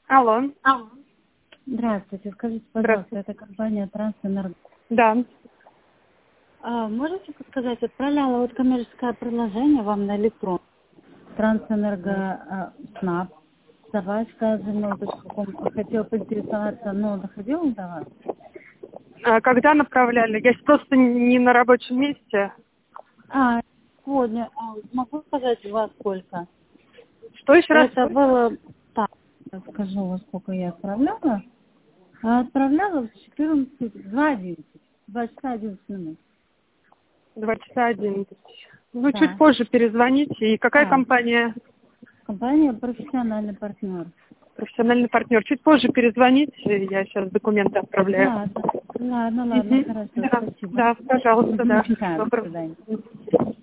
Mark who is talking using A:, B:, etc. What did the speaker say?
A: Алло.
B: Здравствуйте, скажите, пожалуйста, это компания Трансэнерго.
A: Да.
B: Можете подсказать, отправляла вот коммерческое предложение вам на электрон. Трансэнерго СНАП. Собачка gmail.com. Хотела поинтересоваться, но доходила до вас?
A: Когда направляли? Я сейчас просто не на рабочем месте.
B: Сегодня. Могу сказать, во сколько?
A: Что еще раз?
B: Это было... Так, скажу, во сколько я отправляла. Отправляла в 2:11. 2 часа 11 минут.
A: 2 часа 11. Ну,
B: Да.
A: чуть позже перезвоните. И какая компания?
B: Компания «Профессиональный партнер».
A: Профессиональный партнер. Чуть позже перезвоните. Я сейчас документы отправляю.
B: Ладно, хорошо,
A: Да,
B: спасибо.
A: да, пожалуйста, да.
B: До
A: Доброго.
B: свидания.